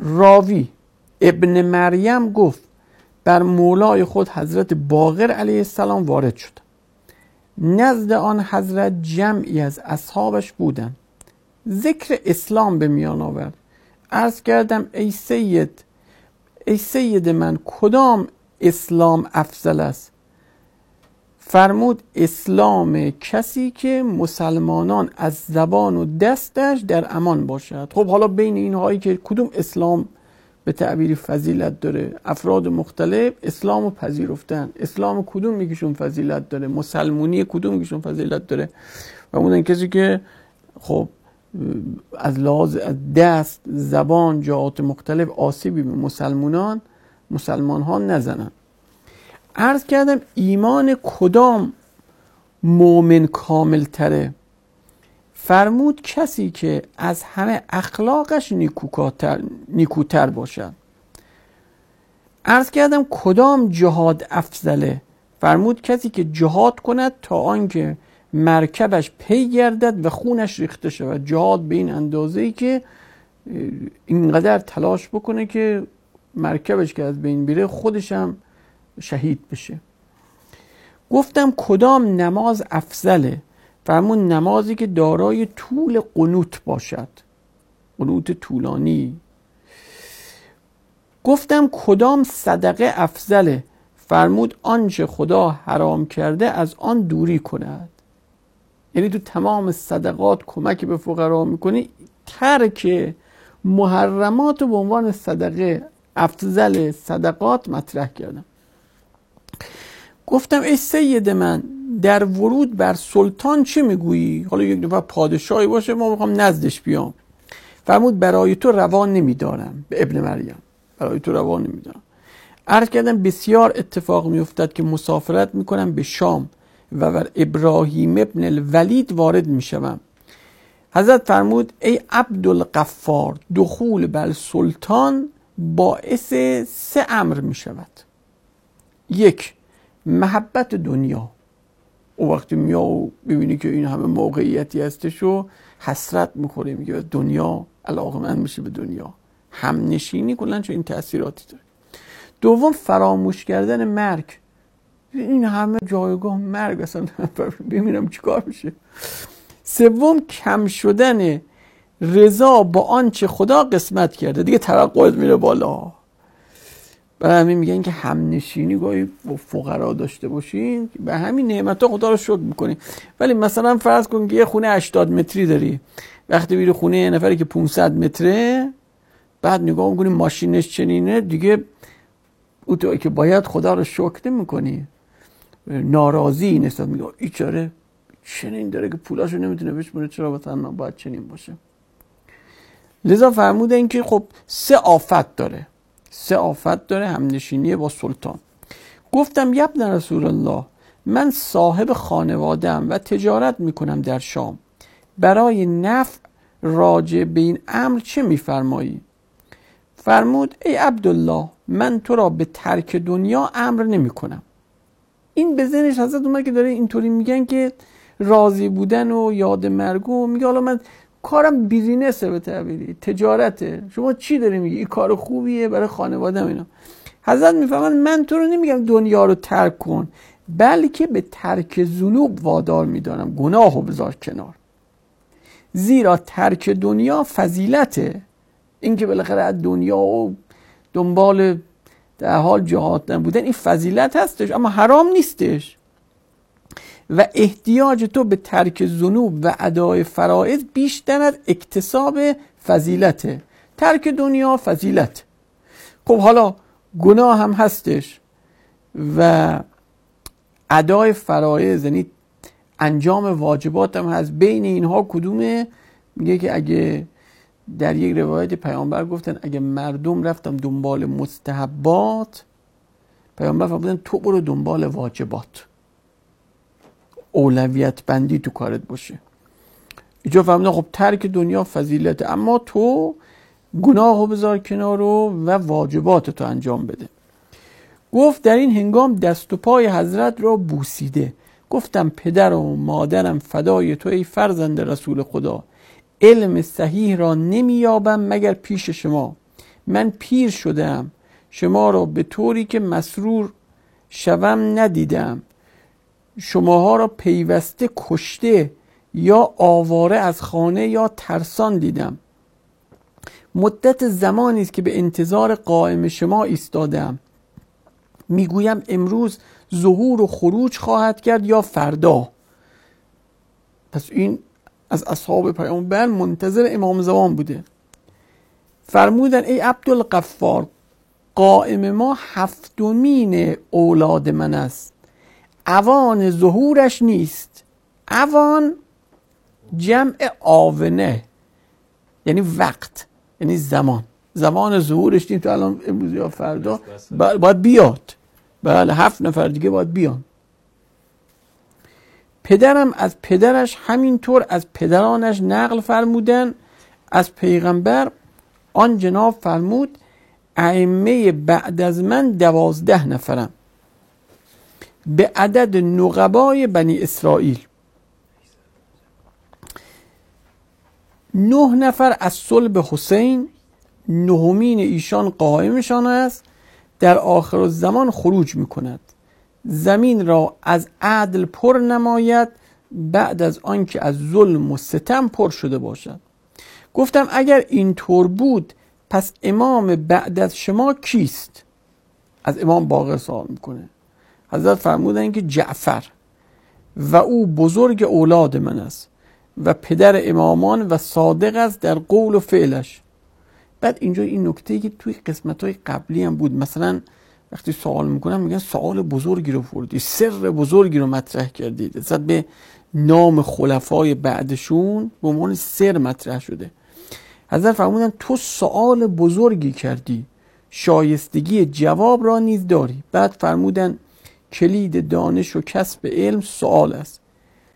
راوی ابن مریم گفت بر مولای خود حضرت باقر علیه السلام وارد شد. نزد آن حضرت جمعی از اصحابش بودند. ذکر اسلام به میان آورد. عرض کردم ای سید من کدام اسلام افضل است؟ فرمود اسلام کسی که مسلمانان از زبان و دستش در امان باشد. خب حالا بین اینهایی که کدوم اسلام به تعبیری فضیلت داره، افراد مختلف اسلامو پذیرفتن. اسلام کدوم میگیشون فضیلت داره، مسلمونی کدوم میگیشون فضیلت داره؟ و اون کسی که خب از لحاظ دست، زبان، جهات مختلف آسیبی به مسلمان ها نزنن. عرض کردم ایمان کدام مؤمن کامل تره؟ فرمود کسی که از همه اخلاقش نیکوتر باشد. عرض کردم کدام جهاد افضله؟ فرمود کسی که جهاد کند تا آنکه مرکبش پی گردد و خونش ریخته شود. جهاد به این اندازه‌ای که اینقدر تلاش بکنه که مرکبش که از بین بیره خودش هم شهید بشه. گفتم کدام نماز افضله؟ فرمود نمازی که دارای طول قنوت باشد، قنوت طولانی. گفتم کدام صدقه افضله؟ فرمود آنچه خدا حرام کرده از آن دوری کند. یعنی تو تمام صدقات کمک به فقرا میکنی، ترک محرمات رو به عنوان صدقه افضل صدقات مطرح کردم. گفتم ای سید من در ورود بر سلطان چه میگویی؟ حالا یک نفر پادشاهی باشه ما میخوام نزدش بیام. فرمود برای تو روا نمیدارم. به ابن مریم برای تو روا نمیدارم. عرض کردم بسیار اتفاق میافتد که مسافرت میکنم به شام و بر ابراهیم ابن الولید وارد میشوم. حضرت فرمود ای عبدالغفار دخول بر سلطان باعث 3 امر میشود. 1 محبت دنیا. او وقتی میاد ببینی که این همه موقعیتی هستش و حسرت میخوره، میگه دنیا، علاقه‌مند میشه به دنیا، همنشینی کلا چه این تأثیراتی داره. 2 فراموش کردن مرگ. این همه جایگاه مرگ، اصلا ببینم چیکار میشه. 3 کم شدن رضا با آنچه خدا قسمت کرده، دیگه توقعات میره بالا. برای همین میگن که همنشینی گاهی با فقرا داشته باشین، به همین نعمت‌ها خدا رو شکر میکنی. ولی مثلا فرض کن که یه خونه 80 متری داری، وقتی میری خونه یه نفری که 500 متره، بعد نگاه میکنی ماشینش چنینه، دیگه او تو که باید خدا رو شکر نمیکنی، ناراضی نسبت میگه ایچاره چنین داره که پولاشو نمیتونه بشمونه، چرا مثلا من باید چنین باشه. لذا فرمودن که خب 3 آفت داره. 3 آفت داره همنشینی با سلطان. گفتم یبن رسول الله من صاحب خانواده‌ام و تجارت میکنم در شام، برای نفع راجع به این امر چه میفرمایی؟ فرمود ای عبدالله من تو را به ترک دنیا امر نمی کنم. این به ذهنش حضرت اومد که داره اینطوری میگن که راضی بودن و یاد مرگو، میگه حالا من کارم بیزینسه، به تعبیری تجارته، شما چی داری میگی این کار خوبیه برای خانواده‌ام اینا. حضرت میفهمن من تو رو نمیگم دنیا رو ترک کن، بلکه به ترک ذنوب وادار میدارم، گناهو بذار کنار، زیرا ترک دنیا فضیلته. این که بالاخره از دنیا و دنبال در حال جهاد نبودن این فضیلت هستش، اما حرام نیستش. و احتیاج تو به ترک ذنوب و ادای فرائض بیشتر از اکتساب فضیلته. ترک دنیا فضیلت. خب حالا گناه هم هستش و ادای فرائض یعنی انجام واجبات هم هست. بین اینها کدومه؟ میگه که اگه در یک روایت پیامبر گفتن اگه مردم رفتن دنبال مستحبات، پیامبر فرمودن تو برو دنبال واجبات، اولویت بندی تو کارت باشه. اینجا فهمیدن خب ترک دنیا فضیلته، اما تو گناهو بذار کنار و واجبات تو انجام بده. گفت در این هنگام دست و پای حضرت را بوسیده. گفتم پدر و مادرم فدای تو ای فرزند رسول خدا، علم صحیح را نمیابم مگر پیش شما. من پیر شدم شما را به طوری که مسرور شوم ندیدم، شماها را پیوسته کشته یا آواره از خانه یا ترسان دیدم. مدت زمانی است که به انتظار قائم شما ایستادم، میگویم امروز ظهور و خروج خواهد کرد یا فردا. پس این از اصحاب پیامبر منتظر امام زمان بوده. فرمودن ای عبدالغفار، قائم ما 7 اولاد من است، اوان ظهورش نیست. اوان جمع آونه، یعنی وقت، یعنی زمان ظهورش نیست. تو الان امروز یا فردا باید بیاد. بله 7 نفر دیگه باید بیان. پدرم از پدرش همینطور از پدرانش نقل فرمودن. از پیغمبر آن جناب فرمود ائمه بعد از من 12 نفرم به عدد نقبای بنی اسرائیل. 9 نفر از صلب حسین، 9مین ایشان قائمشان است، در آخر الزمان خروج میکند، زمین را از عدل پر نماید بعد از آنکه از ظلم و ستم پر شده باشد. گفتم اگر اینطور بود پس امام بعد از شما کیست؟ از امام باقر سوال میکنه. حضرت فرمودن که جعفر و او بزرگ اولاد من است و پدر امامان و صادق است در قول و فعلش. بعد اینجا این نکته که توی قسمت‌های قبلی هم بود، مثلا وقتی سوال میکنن میگن سوال بزرگی رو پرسیدی، سر بزرگی رو مطرح کردید، اصلا به نام خلفای بعدشون به عنوان سر مطرح شده. حضرت فرمودن تو سوال بزرگی کردی، شایستگی جواب را نیز داری. بعد فرمودن کلید دانش و کسب علم سوال است.